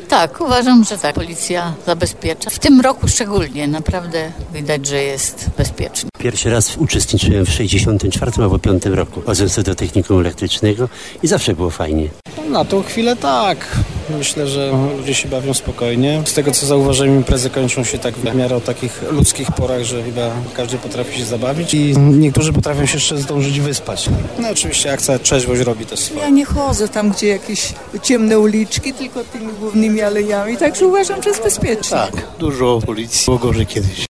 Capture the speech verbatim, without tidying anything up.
Tak, uważam, że tak. Policja zabezpiecza. W tym roku szczególnie naprawdę widać, że jest bezpiecznie. Pierwszy raz uczestniczyłem w sześćdziesiątym czwartym albo piątym roku, chodząc do technikum elektrycznego i zawsze było fajnie. Na tą chwilę tak. Myślę, że ludzie się bawią spokojnie. Z tego co zauważyłem, imprezy kończą się tak w miarę o takich ludzkich porach, że chyba każdy potrafi się zabawić i niektórzy potrafią się jeszcze zdążyć wyspać. No oczywiście akcja trzeźwość robi to swoje. Ja nie chodzę tam, gdzie jakieś ciemne uliczki, tylko tymi głównymi alejami, także uważam, że jest bezpiecznie. Tak, dużo policji, było gorzej kiedyś.